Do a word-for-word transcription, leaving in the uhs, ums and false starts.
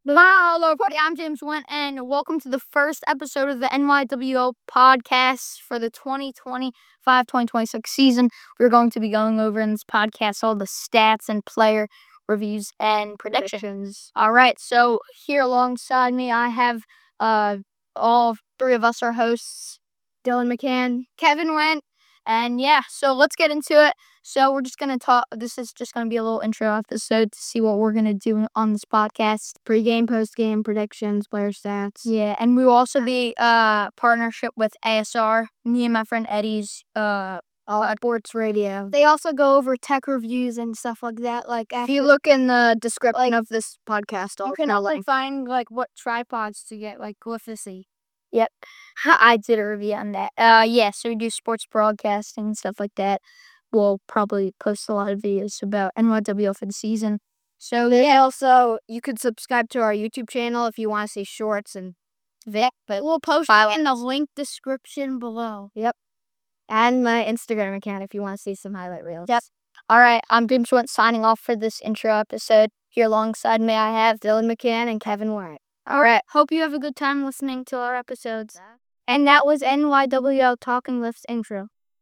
Hello, everybody. I'm James Went, and welcome to the first episode of the N Y W O podcast for the twenty twenty-five twenty twenty-six season. We're going to be going over in this podcast all the stats and player reviews and predictions. All right, so here alongside me, I have uh all three of us are hosts, Dylan McCann, Kevin Went, and yeah, so let's get into it. So we're just going to talk, this is just going to be a little intro episode to see what we're going to do on this podcast. Pre-game, post-game, predictions, player stats. Yeah, and we will also be uh partnership with A S R, me and my friend Eddie's uh All sports radio. They also go over tech reviews and stuff like that. Like If you look in the description of this podcast, you I'll can put a also link. find like what tripods to get, like Glyphosy. Yep, I did a review on that. Uh, yeah, so we do sports broadcasting and stuff like that. We'll probably post a lot of videos about N Y W O for the season. So yeah, also you could subscribe to our YouTube channel if you want to see shorts and Vic, but We'll post Highlights. in the link description below. Yep. And my Instagram account if you want to see some highlight reels. Yep. All right, I'm James Went signing off for this intro episode. Here alongside me, I have Dylan McCann and Kevin Wyatt. All right, hope you have a good time listening to our episodes. And that was N Y W O Talking Lifts intro.